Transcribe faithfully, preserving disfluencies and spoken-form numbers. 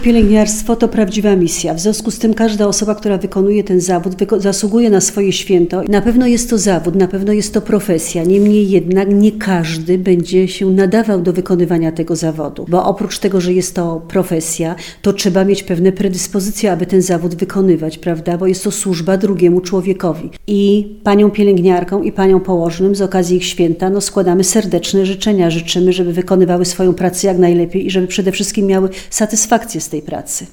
Pielęgniarstwo to prawdziwa misja. W związku z tym każda osoba, która wykonuje ten zawód, wyko- zasługuje na swoje święto. Na pewno jest to zawód, na pewno jest to profesja. Niemniej jednak nie każdy będzie się nadawał do wykonywania tego zawodu. Bo oprócz tego, że jest to profesja, to trzeba mieć pewne predyspozycje, aby ten zawód wykonywać, prawda? Bo jest to służba drugiemu człowiekowi. I paniom pielęgniarkom i paniom położnym z okazji ich święta no, składamy serdeczne życzenia. Życzymy, żeby wykonywały swoją pracę jak najlepiej i żeby przede wszystkim miały satysfakcję z tej pracy.